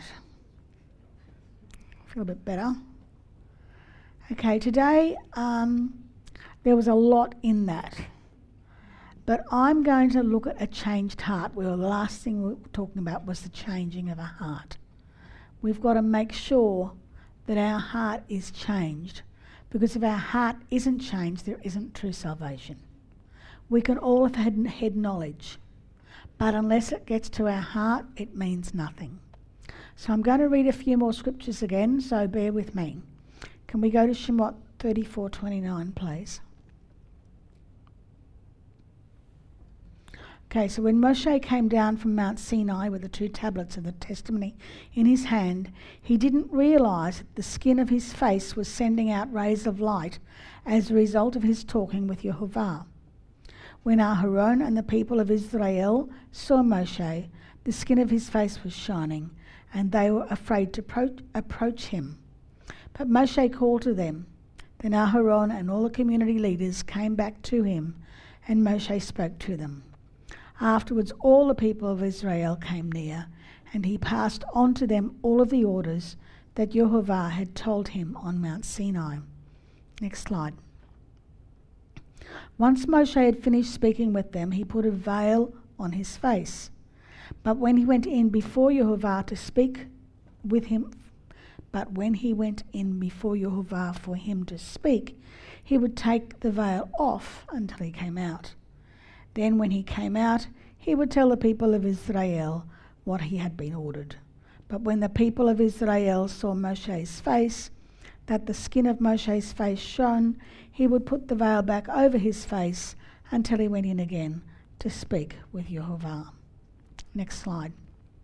Right. Feel a bit better. Okay, today there was a lot in that. But I'm going to look at a changed heart. The last thing we were talking about was the changing of a heart. We've got to make sure that our heart is changed, because if our heart isn't changed, there isn't true salvation. We can all have had head knowledge, but unless it gets to our heart, it means nothing. So I'm going to read a few more scriptures again, so bear with me. Can we go to Shemot 34:29, please? Okay, so when Moshe came down from Mount Sinai with the 2 tablets of the testimony in his hand, he didn't realise that the skin of his face was sending out rays of light as a result of his talking with Yehovah. When Aharon and the people of Israel saw Moshe, the skin of his face was shining, and they were afraid to approach him. But Moshe called to them. Then Aharon and all the community leaders came back to him, and Moshe spoke to them. Afterwards, all the people of Israel came near, and he passed on to them all of the orders that Yehovah had told him on Mount Sinai. Next slide. Once Moshe had finished speaking with them, he put a veil on his face. But when he went in before Yehovah to speak with him, for him to speak, he would take the veil off until he came out. Then when he came out, he would tell the people of Israel what he had been ordered. But when the people of Israel saw Moshe's face, that the skin of Moshe's face shone, he would put the veil back over his face until he went in again to speak with Yehovah. Next slide.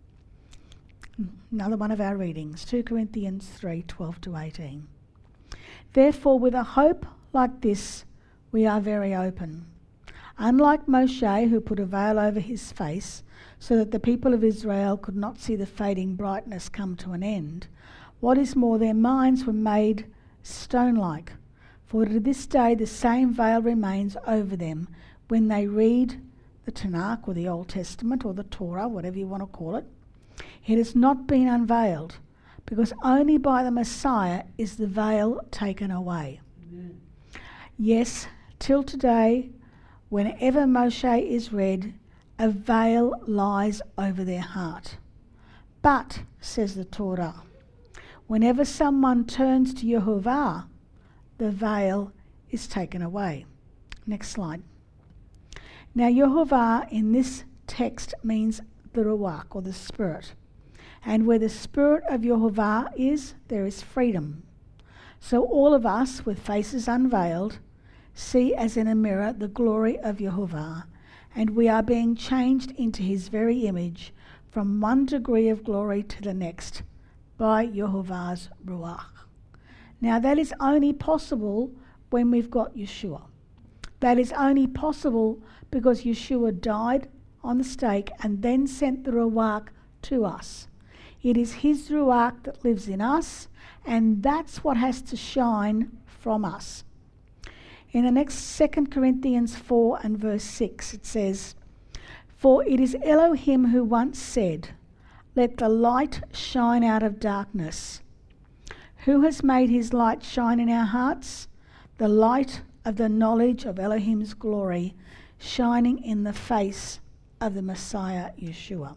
Another one of our readings, 2 Corinthians 3:12-18. Therefore, with a hope like this, we are very open. Unlike Moshe, who put a veil over his face so that the people of Israel could not see the fading brightness come to an end, what is more, their minds were made stone-like. For to this day the same veil remains over them when they read the Tanakh or the Old Testament or the Torah, whatever you want to call it. It has not been unveiled, because only by the Messiah is the veil taken away. Amen. Yes, till today, whenever Moshe is read, a veil lies over their heart. But, says the Torah, whenever someone turns to Yehovah, the veil is taken away. Next slide. Now, Yehovah in this text means the Ruach, or the Spirit. And where the Spirit of Yehovah is, there is freedom. So all of us, with faces unveiled, see as in a mirror the glory of Yehovah, and we are being changed into his very image from one degree of glory to the next by Yehovah's Ruach. Now that is only possible when we've got Yeshua. That is only possible because Yeshua died on the stake and then sent the Ruach to us. It is his Ruach that lives in us, and that's what has to shine from us. In the next 2 Corinthians 4 and verse 6, it says, For it is Elohim who once said, Let the light shine out of darkness. Who has made his light shine in our hearts? The light of the knowledge of Elohim's glory shining in the face of the Messiah Yeshua.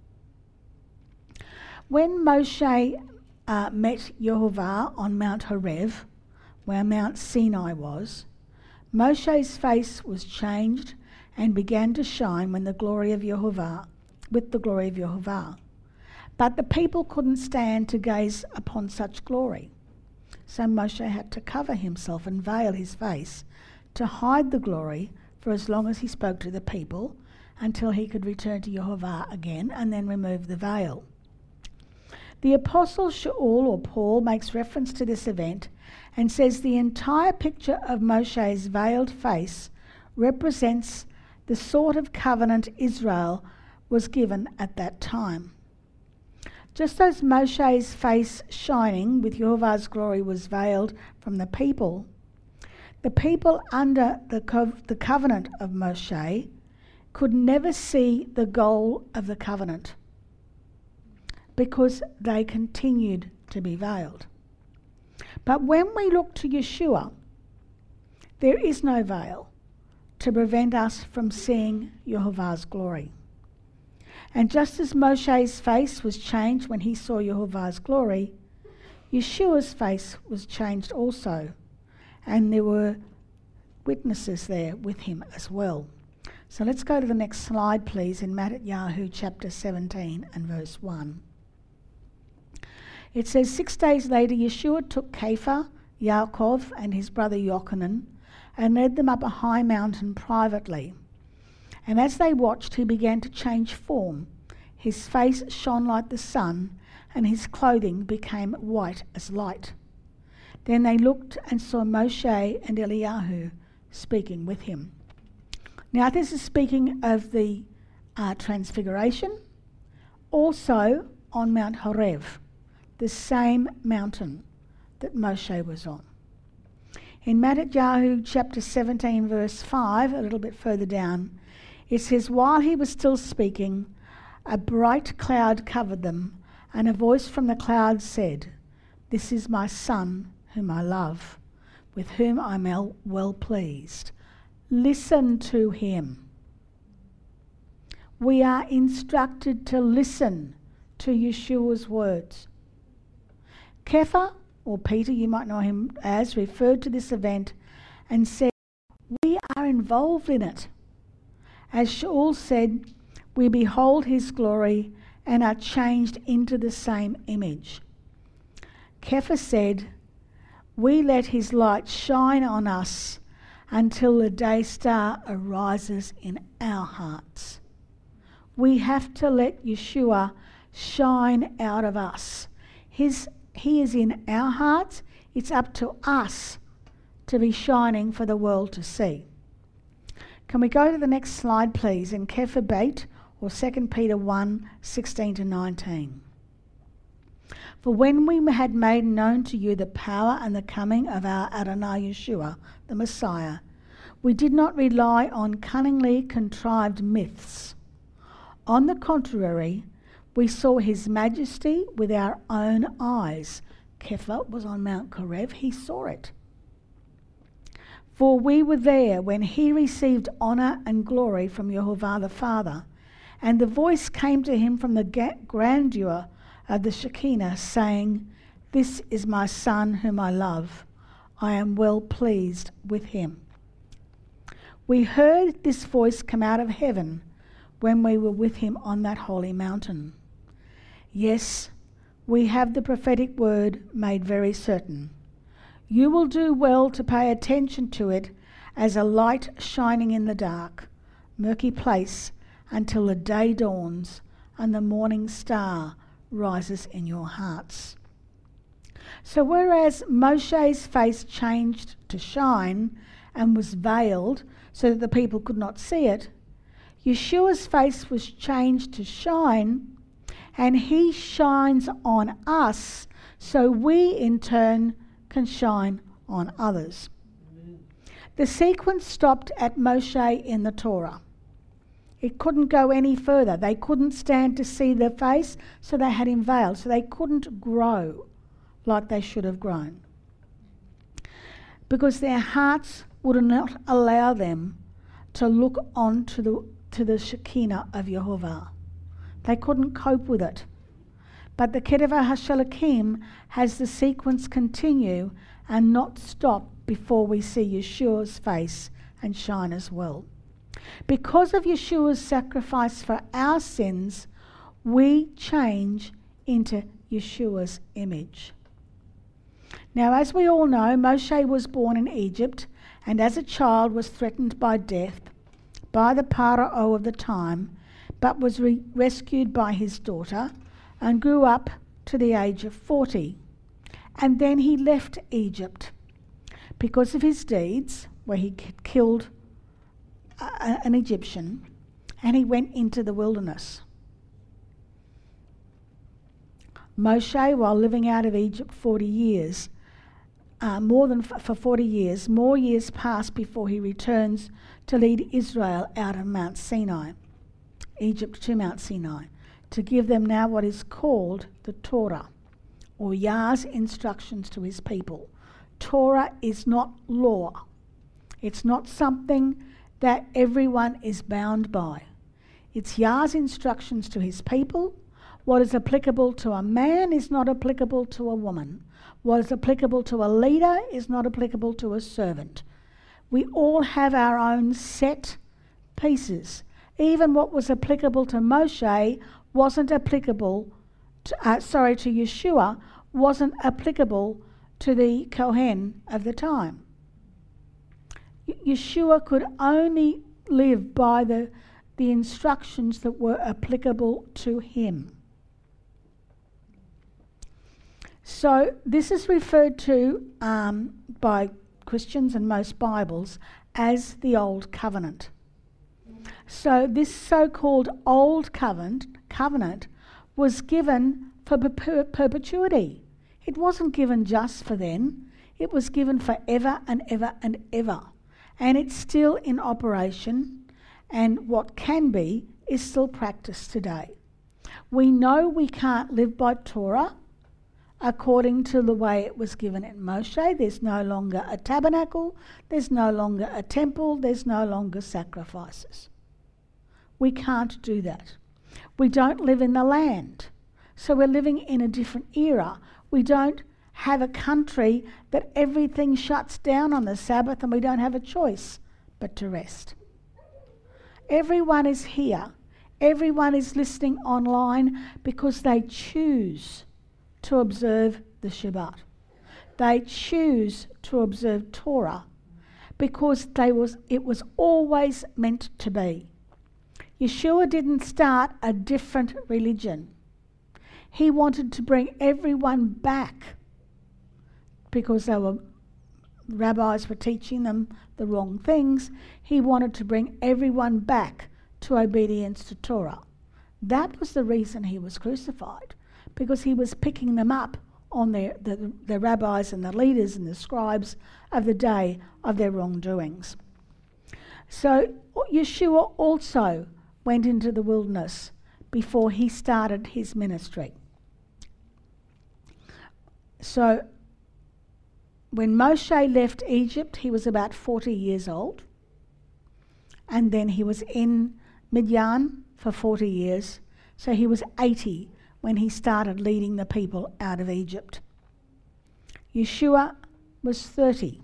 When Moshe met Yehovah on Mount Horeb, where Mount Sinai was, Moshe's face was changed and began to shine with the glory of Yehovah. But the people couldn't stand to gaze upon such glory. So Moshe had to cover himself and veil his face to hide the glory for as long as he spoke to the people, until he could return to Yehovah again and then remove the veil. The Apostle Shaul, or Paul, makes reference to this event and says the entire picture of Moshe's veiled face represents the sort of covenant Israel was given at that time. Just as Moshe's face shining with Yehovah's glory was veiled from the people under the covenant of Moshe could never see the goal of the covenant. because they continued to be veiled. But when we look to Yeshua, there is no veil to prevent us from seeing Yehovah's glory. And just as Moshe's face was changed when he saw Yehovah's glory, Yeshua's face was changed also, and there were witnesses there with him as well. So let's go to the next slide, please, in Matthew chapter 17 and verse 1. It says, 6 days later, Yeshua took Kepha, Yaakov, and his brother Yochanan, and led them up a high mountain privately. And as they watched, he began to change form. His face shone like the sun, and his clothing became white as light. Then they looked and saw Moshe and Eliyahu speaking with him. Now this is speaking of the Transfiguration, also on Mount Horeb, the same mountain that Moshe was on. In Matthew chapter 17 verse 5, a little bit further down, it says, while he was still speaking, a bright cloud covered them, and a voice from the cloud said, "This is my Son, whom I love, with whom I am well pleased. Listen to him." We are instructed to listen to Yeshua's words. Kepha, or Peter, you might know him as, referred to this event and said, we are involved in it. As Shaul said, we behold his glory and are changed into the same image. Kepha said, we let his light shine on us until the day star arises in our hearts. We have to let Yeshua shine out of us. He is in our hearts. It's up to us to be shining for the world to see. Can we go to the next slide, please, in Kepha Beit, or 2 Peter 1, 16 to 19. For when we had made known to you the power and the coming of our Adonai Yeshua, the Messiah, we did not rely on cunningly contrived myths. On the contrary, we saw his majesty with our own eyes. Kepha was on Mount Horeb, he saw it. For we were there when he received honour and glory from Yehovah the Father, and the voice came to him from the grandeur of the Shekinah, saying, "This is my Son whom I love. I am well pleased with him." We heard this voice come out of heaven when we were with him on that holy mountain. Yes, we have the prophetic word made very certain. You will do well to pay attention to it as a light shining in the dark, murky place until the day dawns and the morning star rises in your hearts. So whereas Moshe's face changed to shine and was veiled so that the people could not see it, Yeshua's face was changed to shine, and he shines on us so we in turn can shine on others. The sequence stopped at Moshe in the Torah. It couldn't go any further. They couldn't stand to see the face, so they had him veiled. So they couldn't grow like they should have grown, because their hearts would not allow them to look on to the Shekinah of Yehovah. They couldn't cope with it. But the Ketuvah HaShalakim has the sequence continue and not stop before we see Yeshua's face and shine as well. Because of Yeshua's sacrifice for our sins, we change into Yeshua's image. Now, as we all know, Moshe was born in Egypt, and as a child was threatened by death by the Pharaoh of the time, but was rescued by his daughter and grew up to the age of 40. And then he left Egypt because of his deeds, where he killed an Egyptian, and he went into the wilderness. Moshe, while living out of Egypt 40 years, for 40 years, more years pass before he returns to lead Israel out of Mount Sinai, Egypt to Mount Sinai, to give them now what is called the Torah, or Yah's instructions to his people. Torah is not law. It's not something that everyone is bound by. It's Yah's instructions to his people. What is applicable to a man is not applicable to a woman. What is applicable to a leader is not applicable to a servant. We all have our own set pieces. Even what was applicable to Moshe wasn't applicable to Yeshua, wasn't applicable to the Kohen of the time. Yeshua could only live by the instructions that were applicable to him. So this is referred to by Christians and most Bibles as the Old Covenant. So this so-called Old Covenant was given for perpetuity. It wasn't given just for then. It was given forever and ever and ever. And it's still in operation, and what can be is still practiced today. We know we can't live by Torah according to the way it was given in Moshe. There's no longer a tabernacle, there's no longer a temple, there's no longer sacrifices. We can't do that. We don't live in the land, so we're living in a different era. We don't have a country that everything shuts down on the Sabbath and we don't have a choice but to rest. Everyone is here. Everyone is listening online because they choose to observe the Shabbat. They choose to observe Torah because it was always meant to be. Yeshua didn't start a different religion. He wanted to bring everyone back because rabbis were teaching them the wrong things. He wanted to bring everyone back to obedience to Torah. That was the reason he was crucified, because he was picking them up on the rabbis and the leaders and the scribes of the day of their wrongdoings. So Yeshua also went into the wilderness before he started his ministry. So when Moshe left Egypt, he was about 40 years old, and then he was in Midian for 40 years, so he was 80 when he started leading the people out of Egypt. Yeshua was 30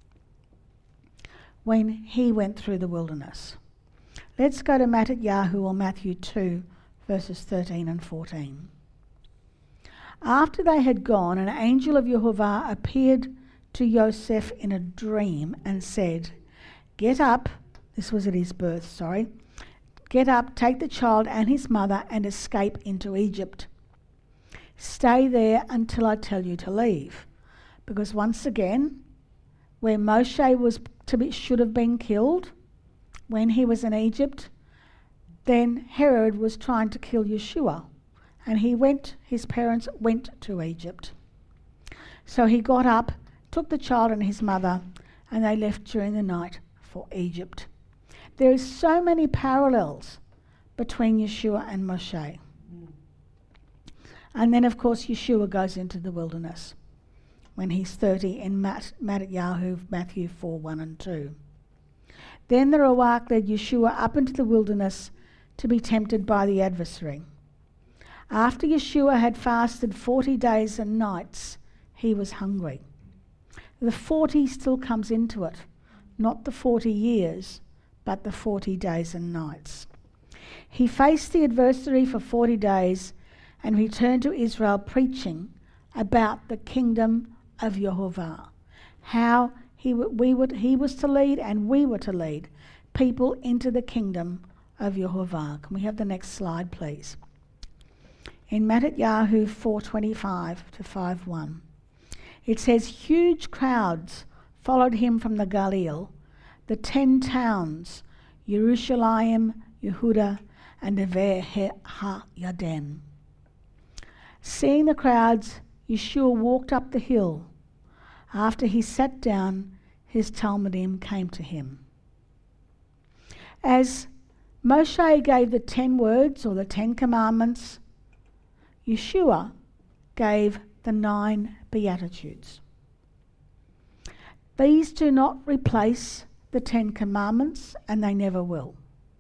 when he went through the wilderness. Let's go to Matityahu, or Matthew 2, verses 13 and 14. After they had gone, an angel of Yehovah appeared to Joseph in a dream and said, "Get up," this was at his birth, "Get up, take the child and his mother and escape into Egypt. Stay there until I tell you to leave." Because once again, where Moshe should have been killed when he was in Egypt, then Herod was trying to kill Yeshua, and his parents went to Egypt. So he got up, took the child and his mother, and they left during the night for Egypt. There is so many parallels between Yeshua and Moshe. And then, of course, Yeshua goes into the wilderness when he's 30 in Matityahu, Matthew 4, 1 and 2. Then the Ruach led Yeshua up into the wilderness to be tempted by the adversary. After Yeshua had fasted 40 days and nights, he was hungry. The 40 still comes into it, not the 40 years, but the 40 days and nights. He faced the adversary for 40 days and returned to Israel preaching about the kingdom of Yehovah, how he was to lead and we were to lead people into the kingdom of Yehovah. Can we have the next slide, please? In Matityahu 4:25 to 5:1, it says, "Huge crowds followed him from the Galilee, the 10 towns, Yerushalayim, Yehuda, and Never ha-Yarden. Seeing the crowds, Yeshua walked up the hill. After he sat down, his Talmudim came to him." As Moshe gave the 10 words or the 10 commandments. Yeshua gave the 9 Beatitudes. These do not replace the 10 commandments, and they never will,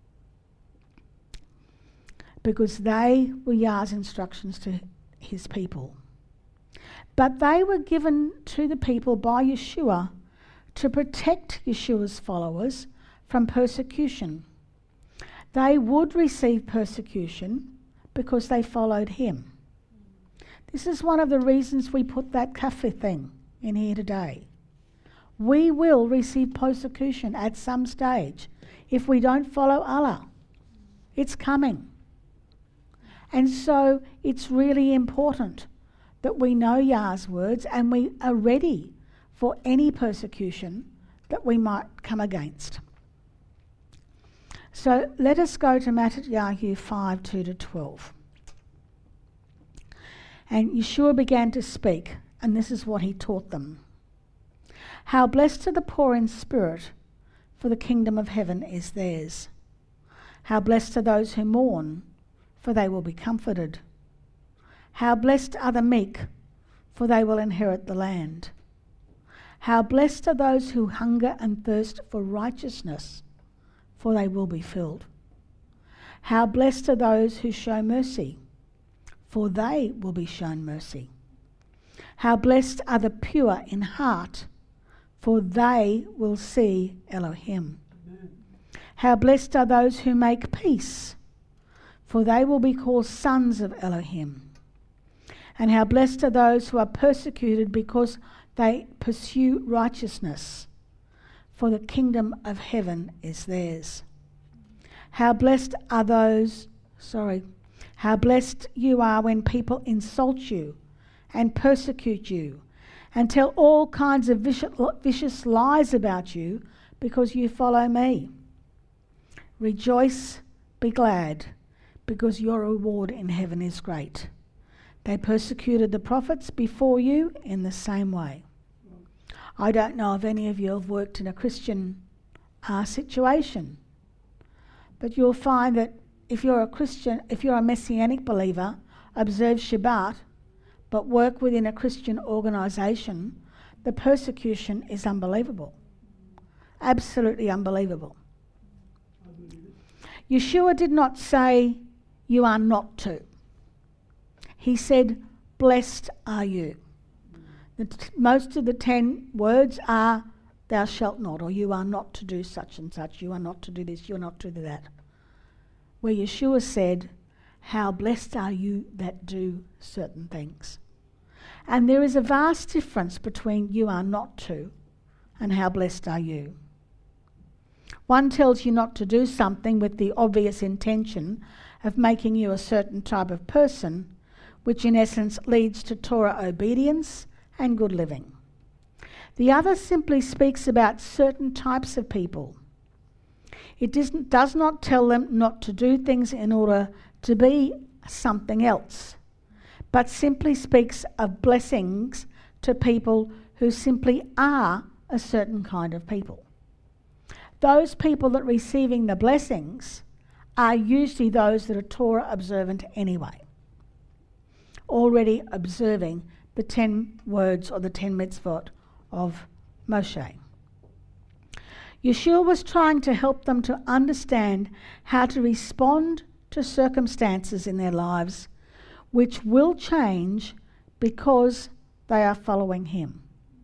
because they were Yah's instructions to his people. But they were given to the people by Yeshua to protect Yeshua's followers from persecution. They would receive persecution because they followed him. This is one of the reasons we put that kafir thing in here today. We will receive persecution at some stage if we don't follow Allah. It's coming. And so it's really important that we know Yah's words and we are ready for any persecution that we might come against. So let us go to Matthew 5, 2-12. And Yeshua began to speak, and this is what he taught them. How blessed are the poor in spirit, for the kingdom of heaven is theirs. How blessed are those who mourn, for they will be comforted. How blessed are the meek, for they will inherit the land. How blessed are those who hunger and thirst for righteousness, for they will be filled. How blessed are those who show mercy, for they will be shown mercy. How blessed are the pure in heart, for they will see Elohim. Amen. How blessed are those who make peace, for they will be called sons of Elohim. And how blessed are those who are persecuted because they pursue righteousness, for the kingdom of heaven is theirs. How blessed you are when people insult you and persecute you and tell all kinds of vicious lies about you because you follow me. Rejoice, be glad, because your reward in heaven is great. They persecuted the prophets before you in the same way. I don't know if any of you have worked in a Christian situation, but you'll find that if you're a Christian, if you're a Messianic believer, observe Shabbat, but work within a Christian organisation, the persecution is unbelievable. Absolutely unbelievable. Yeshua did not say, you are not to. He said, blessed are you. Most of the 10 words are, thou shalt not, or you are not to do such and such, you are not to do this, you are not to do that. Where Yeshua said, how blessed are you that do certain things. And there is a vast difference between you are not to and how blessed are you. One tells you not to do something with the obvious intention of making you a certain type of person, which in essence leads to Torah obedience and good living. The other simply speaks about certain types of people. It does not tell them not to do things in order to be something else, but simply speaks of blessings to people who simply are a certain kind of people. Those people that are receiving the blessings are usually those that are Torah observant anyway, already observing the 10 words or the 10 mitzvot of Moshe. Yeshua was trying to help them to understand how to respond to circumstances in their lives which will change because they are following him.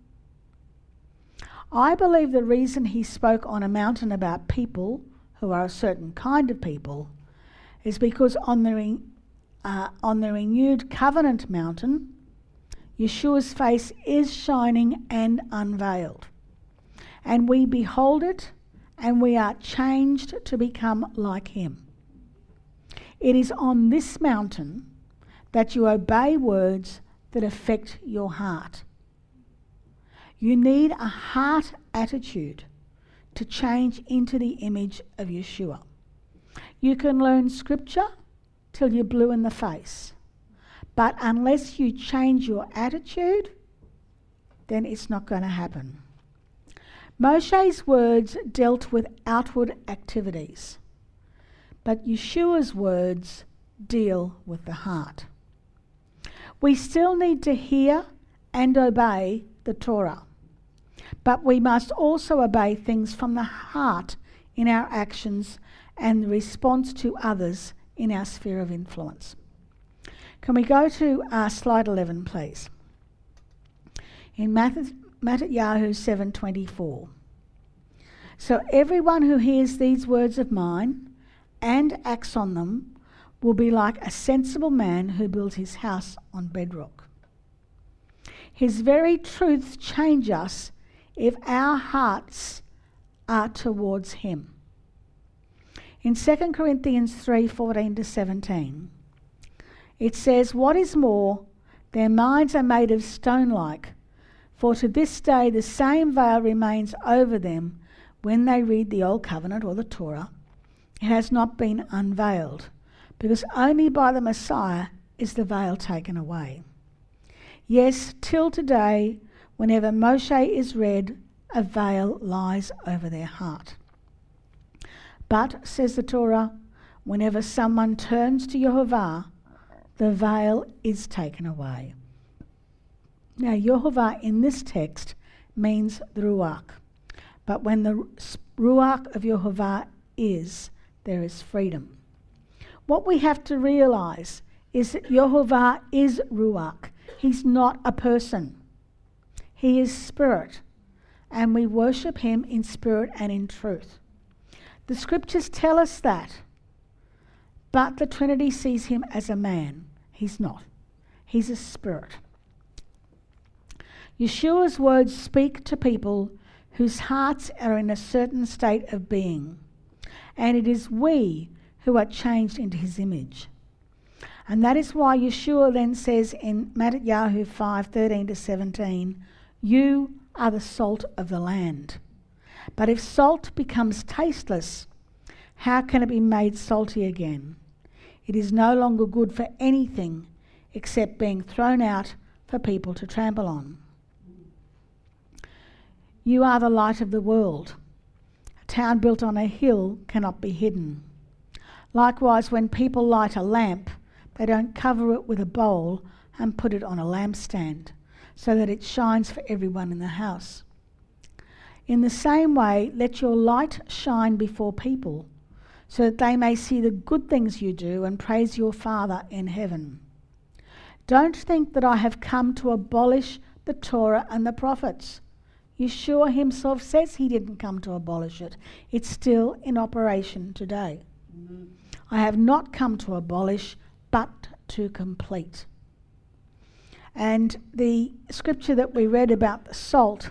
I believe the reason he spoke on a mountain about people who are a certain kind of people is because on the renewed covenant mountain, Yeshua's face is shining and unveiled. And we behold it, and we are changed to become like him. It is on this mountain that you obey words that affect your heart. You need a heart attitude to change into the image of Yeshua. You can learn scripture till you're blue in the face, but unless you change your attitude, then it's not going to happen. Moshe's words dealt with outward activities, but Yeshua's words deal with the heart. We still need to hear and obey the Torah, but we must also obey things from the heart in our actions and the response to others in our sphere of influence. Can we go to slide 11, please? In Matthew 7:24. So everyone who hears these words of mine and acts on them will be like a sensible man who built his house on bedrock. His very truths change us if our hearts are towards him. In 2 Corinthians 3:14-17, it says, "What is more, their minds are made of stone like, for to this day the same veil remains over them when they read the Old Covenant or the Torah. It has not been unveiled, because only by the Messiah is the veil taken away. Yes, till today, whenever Moshe is read, a veil lies over their heart. But, says the Torah, whenever someone turns to Yehovah, the veil is taken away." Now, Yehovah in this text means the Ruach. But when the Ruach of Yehovah is, there is freedom. What we have to realise is that Yehovah is Ruach. He's not a person. He is spirit. And we worship him in spirit and in truth. The scriptures tell us that. But the Trinity sees him as a man. He's not. He's a spirit. Yeshua's words speak to people whose hearts are in a certain state of being. And it is we who are changed into his image. And that is why Yeshua then says in Matthew 5:13-17, "You are the salt of the land. But if salt becomes tasteless, how can it be made salty again? It is no longer good for anything except being thrown out for people to trample on. You are the light of the world. A town built on a hill cannot be hidden. Likewise, when people light a lamp, they don't cover it with a bowl and put it on a lampstand, so that it shines for everyone in the house. In the same way, let your light shine before people, so that they may see the good things you do and praise your Father in heaven. Don't think that I have come to abolish the Torah and the prophets. Yeshua himself says he didn't come to abolish it. It's still in operation today. Mm-hmm. I have not come to abolish, but to complete." And the scripture that we read about the salt,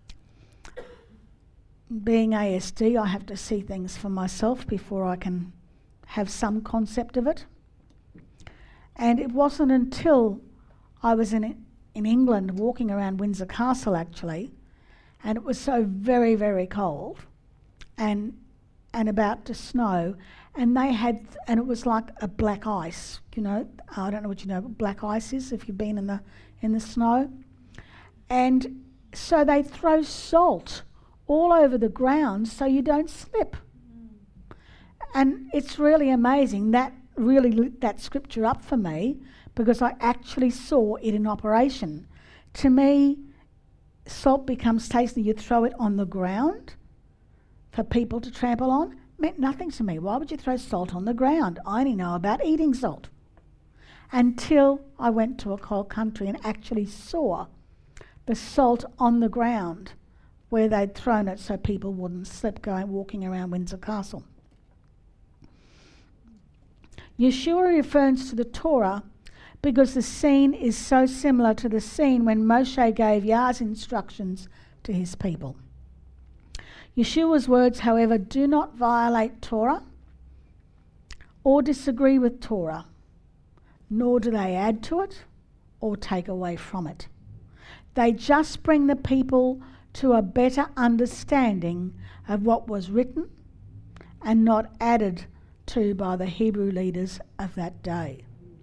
being ASD, I have to see things for myself before I can have some concept of it. And it wasn't until I was in England walking around Windsor Castle actually, and it was so very, very cold and about to snow, and it was like a black ice, you know. I don't know what you know what black ice is if you've been in the snow. And so they throw salt all over the ground so you don't slip. And it's really amazing. That really lit that scripture up for me because I actually saw it in operation. To me, salt becomes tasty. You throw it on the ground for people to trample on. It meant nothing to me. Why would you throw salt on the ground? I only know about eating salt. Until I went to a cold country and actually saw the salt on the ground where they'd thrown it so people wouldn't slip walking around Windsor Castle. Yeshua refers to the Torah because the scene is so similar to the scene when Moshe gave Yah's instructions to his people. Yeshua's words, however, do not violate Torah or disagree with Torah, nor do they add to it or take away from it. They just bring the people to a better understanding of what was written and not added to by the Hebrew leaders of that day.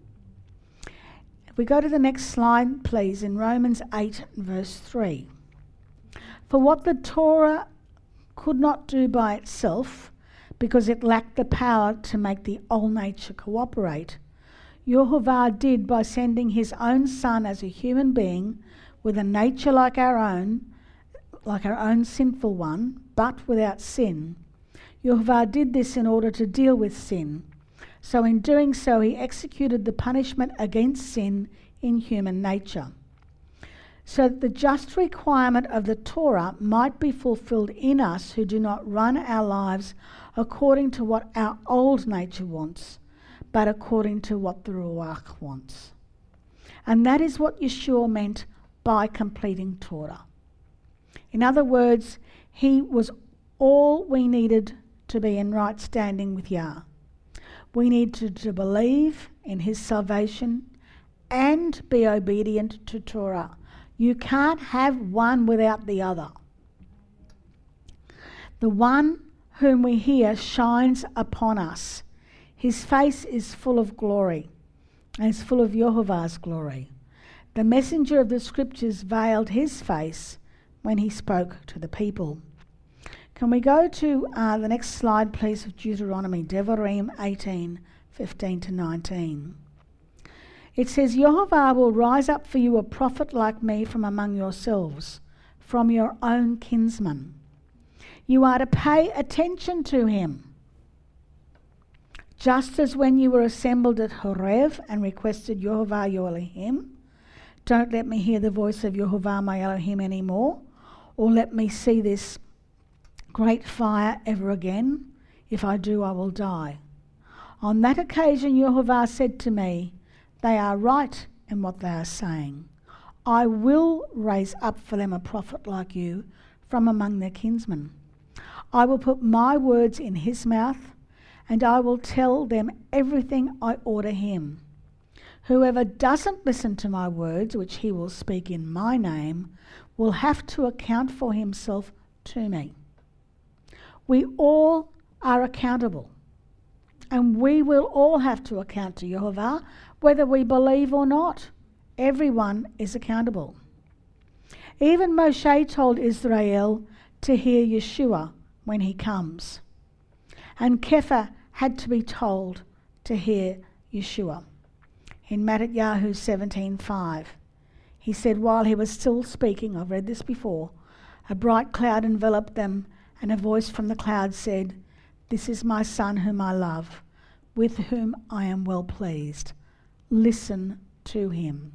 If we go to the next slide, please, in Romans 8 verse 3. For what the Torah could not do by itself, because it lacked the power to make the old nature cooperate, Yehovah did by sending his own son as a human being with a nature like our own sinful one, but without sin. Yehovah did this in order to deal with sin. So in doing so, he executed the punishment against sin in human nature, so that the just requirement of the Torah might be fulfilled in us who do not run our lives according to what our old nature wants, but according to what the Ruach wants. And that is what Yeshua meant by completing Torah. In other words, he was all we needed to be in right standing with Yah. We need to believe in his salvation and be obedient to Torah. You can't have one without the other. The one whom we hear shines upon us. His face is full of glory and is full of Yehovah's glory. The messenger of the scriptures veiled his face when he spoke to the people. Can we go to the next slide, please, of Deuteronomy, Devarim 18, 15 to 19. It says, Yehovah will rise up for you a prophet like me from among yourselves, from your own kinsmen. You are to pay attention to him. Just as when you were assembled at Horeb and requested Yehovah your Elohim, don't let me hear the voice of Yehovah my Elohim anymore, or let me see this great fire ever again. If I do, I will die. On that occasion, Yehovah said to me, they are right in what they are saying. I will raise up for them a prophet like you from among their kinsmen. I will put my words in his mouth, and I will tell them everything I order him. Whoever doesn't listen to my words, which he will speak in my name, will have to account for himself to me. We all are accountable, and we will all have to account to Yehovah, whether we believe or not. Everyone is accountable. Even Moshe told Israel to hear Yeshua when he comes, and Kepha had to be told to hear Yeshua. In Matthew 17:5, he said, while he was still speaking, I've read this before, a bright cloud enveloped them, and a voice from the cloud said, this is my son whom I love, with whom I am well pleased. Listen to him.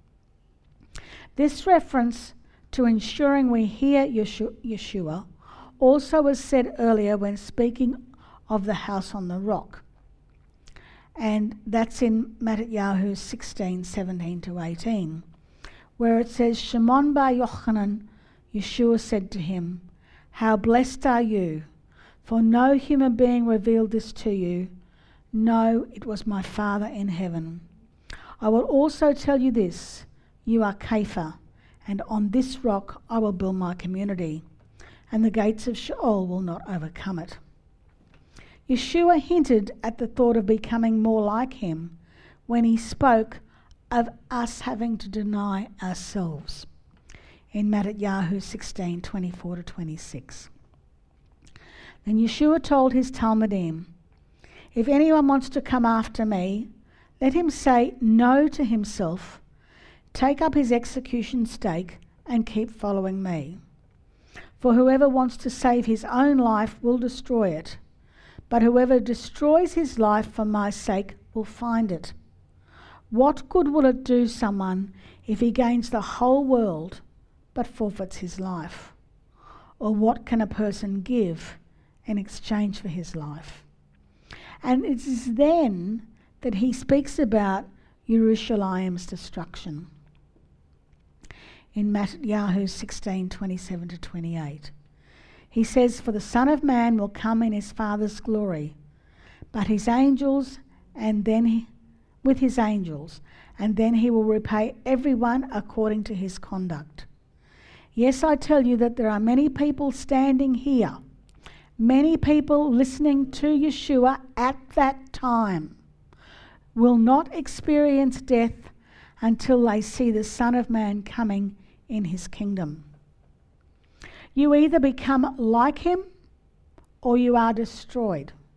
This reference to ensuring we hear Yeshua also was said earlier when speaking of the house on the rock. And that's in Matthew 16, 17 to 18, where it says, Shimon bar Yochanan, Yeshua said to him, how blessed are you, for no human being revealed this to you. No, it was my Father in heaven. I will also tell you this, you are Kepha, and on this rock I will build my community, and the gates of Sheol will not overcome it. Yeshua hinted at the thought of becoming more like him when he spoke of us having to deny ourselves in Matthew 16, 24 to 26. Then Yeshua told his Talmidim, if anyone wants to come after me, let him say no to himself, take up his execution stake, and keep following me. For whoever wants to save his own life will destroy it, but whoever destroys his life for my sake will find it. What good will it do someone if he gains the whole world but forfeits his life? Or what can a person give in exchange for his life? And it is then that he speaks about Yerushalayim's destruction. In Matthew 16, 27 to 28. He says, for the Son of Man will come in his Father's glory, but his angels, with his angels, and then he will repay everyone according to his conduct. Yes, I tell you that there are many people standing here, many people listening to Yeshua at that time, will not experience death until they see the Son of Man coming in his kingdom. You either become like him or you are destroyed.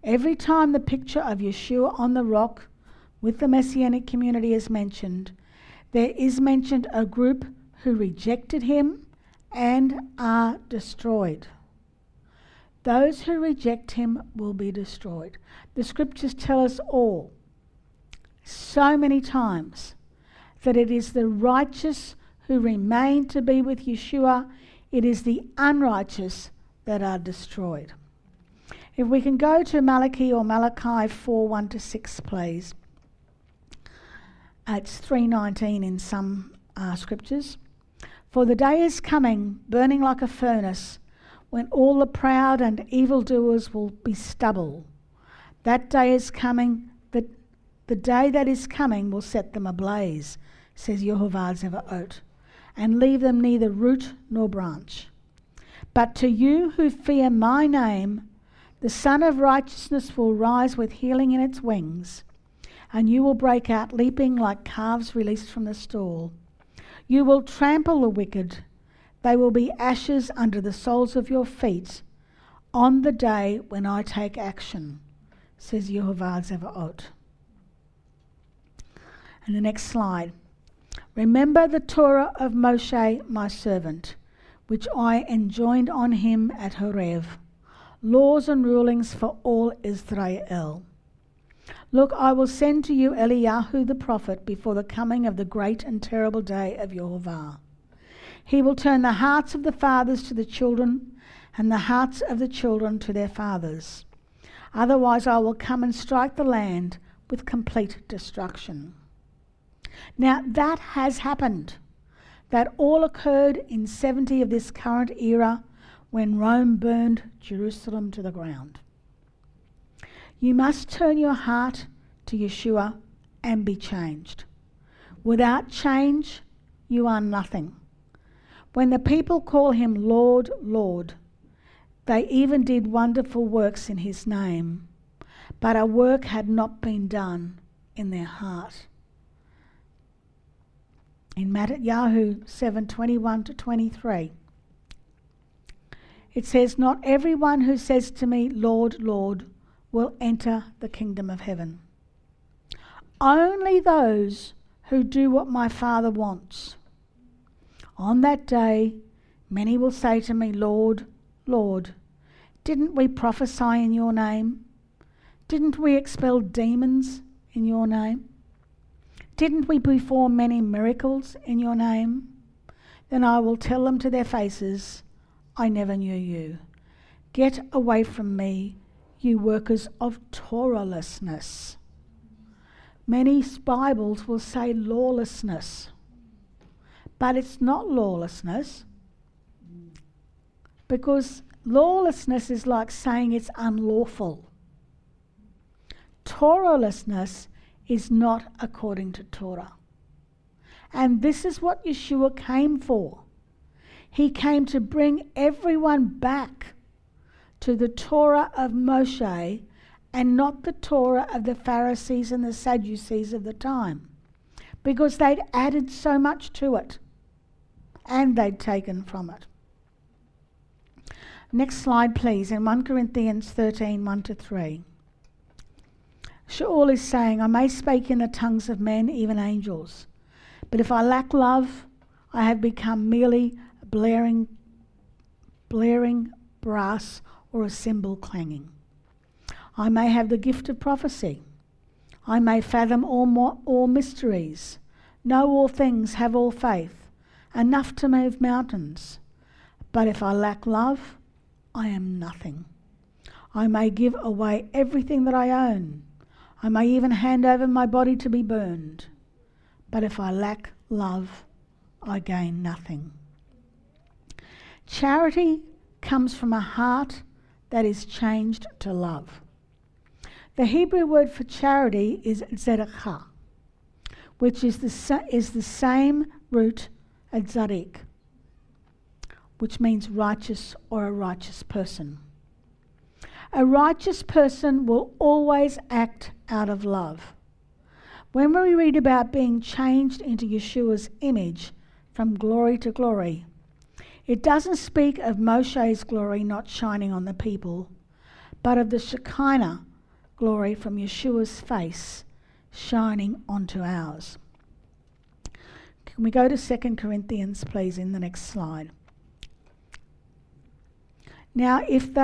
Every time the picture of Yeshua on the rock with the Messianic community is mentioned, there is mentioned a group who rejected him and are destroyed. Those who reject him will be destroyed. The scriptures tell us all, so many times, that it is the righteous who remain to be with Yeshua. It is the unrighteous that are destroyed. If we can go to Malachi or Malachi 4, 1-6, please. It's 3:19 in some scriptures. For the day is coming, burning like a furnace, when all the proud and evildoers will be stubble. That day is coming, the day that is coming will set them ablaze, says Yehovah Zevaot, and leave them neither root nor branch. But to you who fear my name, the Son of Righteousness will rise with healing in its wings, and you will break out leaping like calves released from the stall. You will trample the wicked. They will be ashes under the soles of your feet on the day when I take action, says Yehovah Zevaot. And the next slide. Remember the Torah of Moshe, my servant, which I enjoined on him at Horeb, laws and rulings for all Israel. Look, I will send to you Eliyahu the prophet before the coming of the great and terrible day of Yehovah. He will turn the hearts of the fathers to the children and the hearts of the children to their fathers. Otherwise I will come and strike the land with complete destruction. Now that has happened. That all occurred in 70 of this current era when Rome burned Jerusalem to the ground. You must turn your heart to Yeshua and be changed. Without change, you are nothing. When the people call him Lord, Lord, they even did wonderful works in his name, but a work had not been done in their heart. In Matthew 7:21-23, it says, not everyone who says to me, Lord, Lord, will enter the kingdom of heaven. Only those who do what my Father wants. On that day, many will say to me, Lord, Lord, didn't we prophesy in your name? Didn't we expel demons in your name? Didn't we perform many miracles in your name? Then I will tell them to their faces, I never knew you. Get away from me, you workers of Torahlessness. Many Bibles will say lawlessness, but it's not lawlessness, because lawlessness is like saying it's unlawful. Torahlessness is not according to Torah. And this is what Yeshua came for. He came to bring everyone back to the Torah of Moshe and not the Torah of the Pharisees and the Sadducees of the time, because they'd added so much to it and they'd taken from it. Next slide, please, in 1 Corinthians 13, 1-3. Shaul is saying, I may speak in the tongues of men, even angels, but if I lack love, I have become merely blaring brass or a cymbal clanging. I may have the gift of prophecy. I may fathom all mysteries, know all things, have all faith, enough to move mountains. But if I lack love, I am nothing. I may give away everything that I own. I may even hand over my body to be burned. But if I lack love, I gain nothing. Charity comes from a heart that is changed to love. The Hebrew word for charity is tzedakah, which is the same root as tzadik, which means righteous or a righteous person. A righteous person will always act out of love. When we read about being changed into Yeshua's image from glory to glory, it doesn't speak of Moshe's glory not shining on the people, but of the Shekinah glory from Yeshua's face shining onto ours. Can we go to 2 Corinthians, please, in the next slide? Now if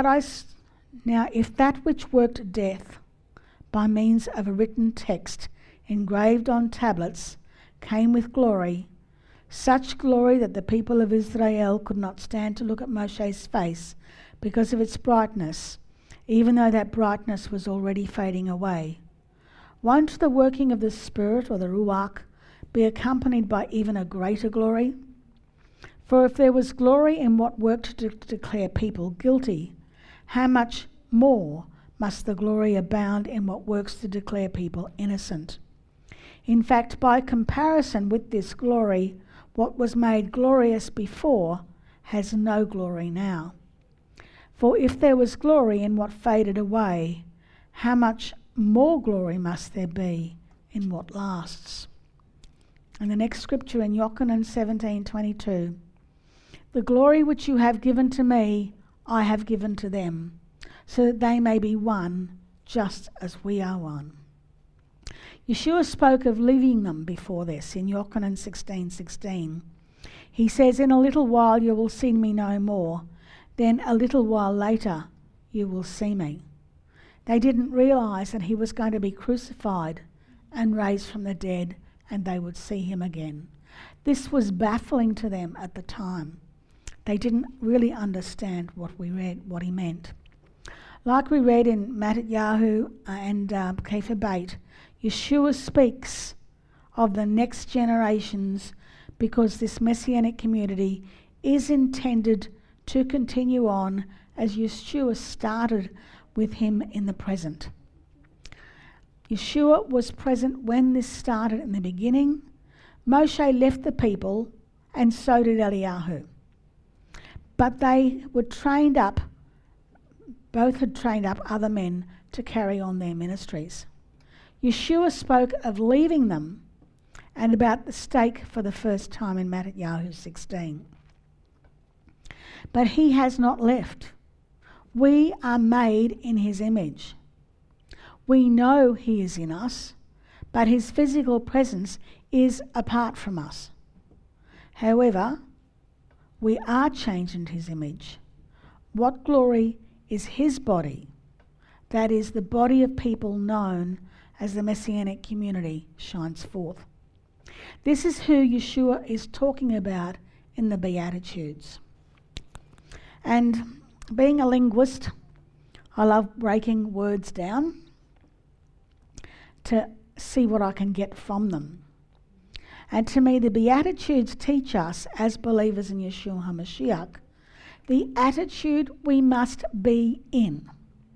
that which worked death by means of a written text engraved on tablets came with glory, such glory that the people of Israel could not stand to look at Moshe's face because of its brightness, even though that brightness was already fading away. Won't the working of the Spirit, or the Ruach, be accompanied by even a greater glory? For if there was glory in what worked to declare people guilty, how much more must the glory abound in what works to declare people innocent? In fact, by comparison with this glory, what was made glorious before has no glory now. For if there was glory in what faded away, how much more glory must there be in what lasts? And the next scripture in Yochanan 17:22, the glory which you have given to me, I have given to them, so that they may be one, just as we are one. Yeshua spoke of leaving them before this in Yochanan 16:16. He says, in a little while you will see me no more, then a little while later you will see me. They didn't realise that he was going to be crucified and raised from the dead, and they would see him again. This was baffling to them at the time. They didn't really understand what he meant. Like we read in Matityahu and Kepha Beit, Yeshua speaks of the next generations because this messianic community is intended to continue on as Yeshua started with him in the present. Yeshua was present when this started in the beginning. Moshe left the people, and so did Eliyahu. But they were trained up, both had trained up other men to carry on their ministries. Yeshua spoke of leaving them and about the stake for the first time in Matityahu 16. But he has not left. We are made in his image. We know he is in us, but his physical presence is apart from us. However, we are changed into his image. What glory is his body? That is, the body of people known as the Messianic community shines forth. This is who Yeshua is talking about in the Beatitudes. And being a linguist, I love breaking words down to see what I can get from them. And to me, the Beatitudes teach us, as believers in Yeshua HaMashiach, the attitude we must be in.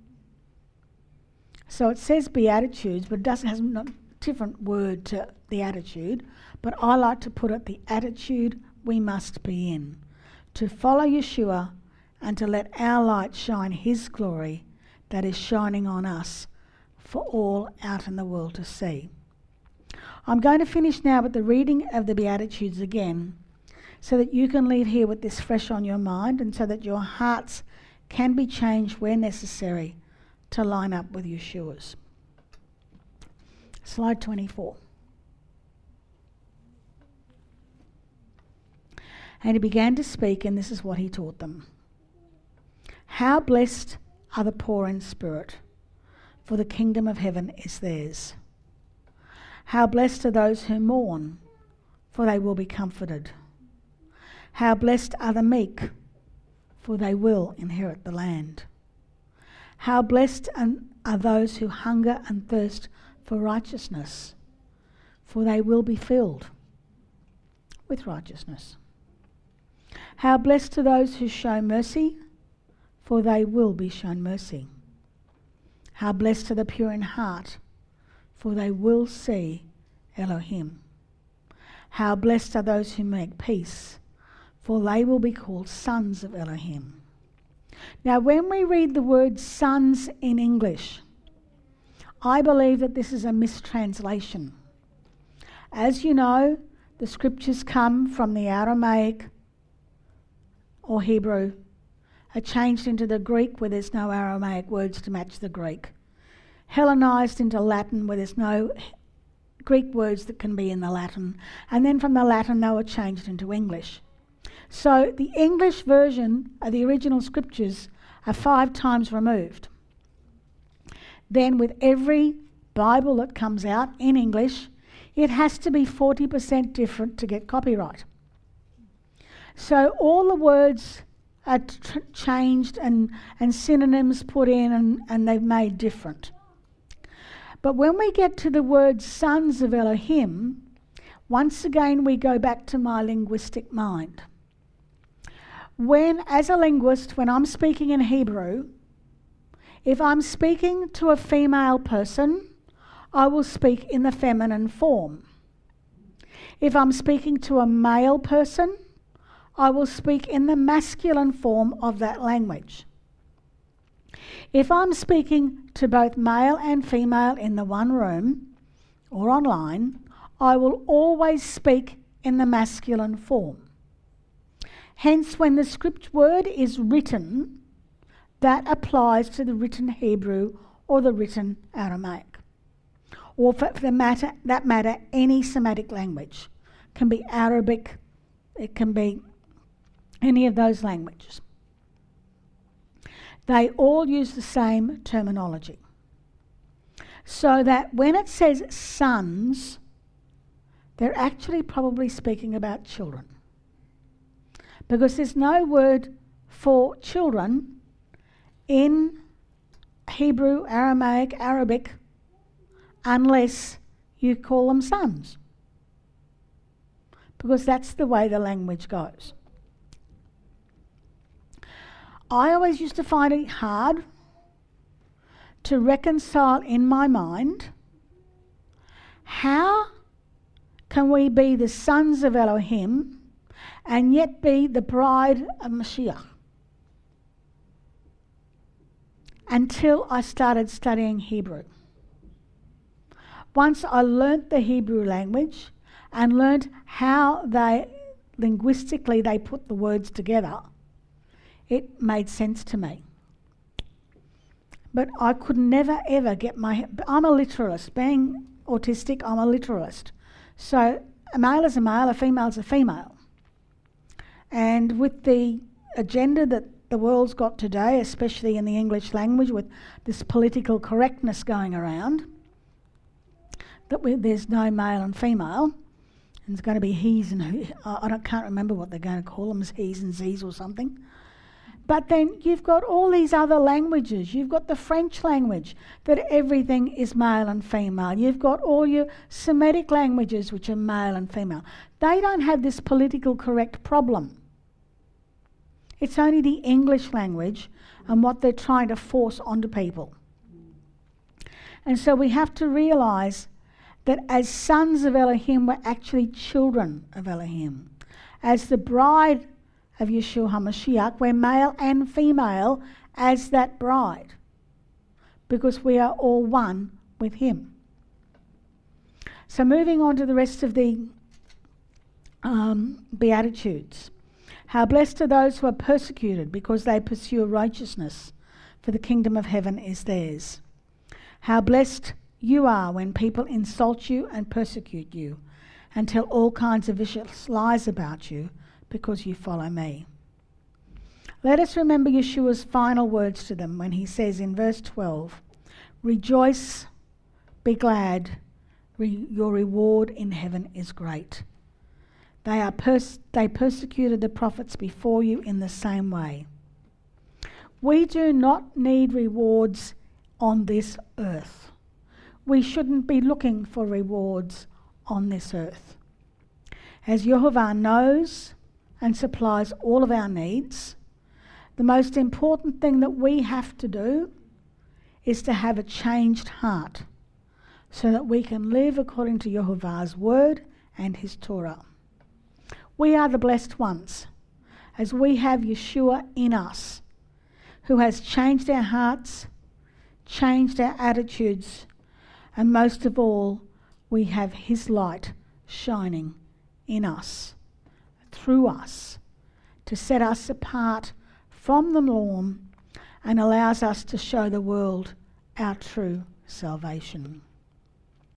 So it says Beatitudes, but it has a different word to the attitude. But I like to put it the attitude we must be in. To follow Yeshua and to let our light shine his glory that is shining on us for all out in the world to see. I'm going to finish now with the reading of the Beatitudes again, so that you can leave here with this fresh on your mind, and so that your hearts can be changed where necessary to line up with Yeshua's. Slide 24. And he began to speak, and this is what he taught them. How blessed are the poor in spirit, for the kingdom of heaven is theirs. How blessed are those who mourn, for they will be comforted. How blessed are the meek, for they will inherit the land. How blessed are those who hunger and thirst for righteousness, for they will be filled with righteousness. How blessed are those who show mercy, for they will be shown mercy. How blessed are the pure in heart, for they will see Elohim. How blessed are those who make peace, for they will be called sons of Elohim. Now, when we read the word sons in English, I believe that this is a mistranslation. As you know, the scriptures come from the Aramaic or Hebrew, are changed into the Greek where there's no Aramaic words to match the Greek. Hellenized into Latin where there's no Greek words that can be in the Latin. And then from the Latin they were changed into English. So the English version of the original scriptures are 5 times removed. Then with every Bible that comes out in English, it has to be 40% different to get copyright. So all the words are changed and synonyms put in and they've made different. But when we get to the word sons of Elohim, once again we go back to my linguistic mind. As a linguist, when I'm speaking in Hebrew, if I'm speaking to a female person, I will speak in the feminine form. If I'm speaking to a male person, I will speak in the masculine form of that language. If I'm speaking to both male and female in the one room or online, I will always speak in the masculine form. Hence, when the script word is written, that applies to the written Hebrew or the written Aramaic. Or for that matter, any Semitic language. It can be Arabic, it can be any of those languages. They all use the same terminology. So that when it says sons, they're actually probably speaking about children. Because there's no word for children in Hebrew, Aramaic, Arabic, unless you call them sons. Because that's the way the language goes. I always used to find it hard to reconcile in my mind how can we be the sons of Elohim and yet be the bride of Mashiach? Until I started studying Hebrew. Once I learnt the Hebrew language and learnt how linguistically they put the words together, it made sense to me. But I could never ever get I'm a literalist. Being autistic, I'm a literalist. So a male is a male, a female is a female. And with the agenda that the world's got today, especially in the English language, with this political correctness going around, that there's no male and female, and it's going to be he's and can't remember what they're going to call them, he's and z's or something. But then you've got all these other languages. You've got the French language, that everything is male and female. You've got all your Semitic languages, which are male and female. They don't have this political correct problem. It's only the English language and what they're trying to force onto people. And so we have to realise that as sons of Elohim, we're actually children of Elohim. As the bride of Yeshua HaMashiach, we're male and female as that bride, because we are all one with him. So moving on to the rest of the Beatitudes. How blessed are those who are persecuted because they pursue righteousness, for the kingdom of heaven is theirs. How blessed you are when people insult you and persecute you and tell all kinds of vicious lies about you because you follow me. Let us remember Yeshua's final words to them when he says in verse 12, rejoice, be glad, your reward in heaven is great. They persecuted the prophets before you in the same way. We do not need rewards on this earth. We shouldn't be looking for rewards on this earth. As Yehovah knows and supplies all of our needs, the most important thing that we have to do is to have a changed heart so that we can live according to Yehovah's word and his Torah. We are the blessed ones, as we have Yeshua in us, who has changed our hearts, changed our attitudes, and most of all, we have his light shining in us, through us, to set us apart from the norm and allows us to show the world our true salvation.